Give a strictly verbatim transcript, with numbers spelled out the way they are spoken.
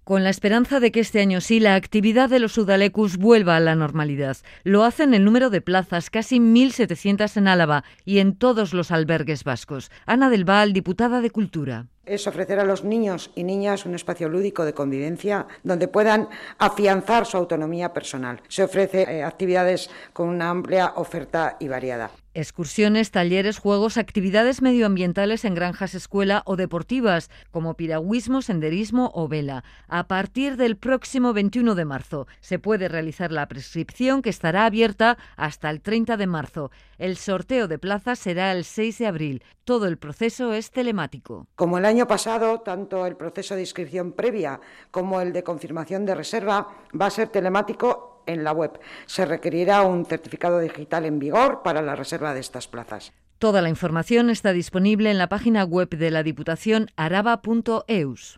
Con la esperanza de que este año sí la actividad de los udalecus vuelva a la normalidad. Lo hacen el número de plazas, casi mil setecientas en Álava y en todos los albergues vascos. Ana del Val, diputada de Cultura. Es ofrecer a los niños y niñas un espacio lúdico de convivencia donde puedan afianzar su autonomía personal. Se ofrece eh, actividades con una amplia oferta y variada. Excursiones, talleres, juegos, actividades medioambientales en granjas escuela o deportivas, como piragüismo, senderismo o vela. A partir del próximo veintiuno de marzo se puede realizar la prescripción, que estará abierta hasta el treinta de marzo. El sorteo de plazas será el seis de abril. Todo el proceso es telemático. Como el año pasado, tanto el proceso de inscripción previa como el de confirmación de reserva va a ser telemático en la web. Se requerirá un certificado digital en vigor para la reserva de estas plazas. Toda la información está disponible en la página web de la Diputación araba punto eus.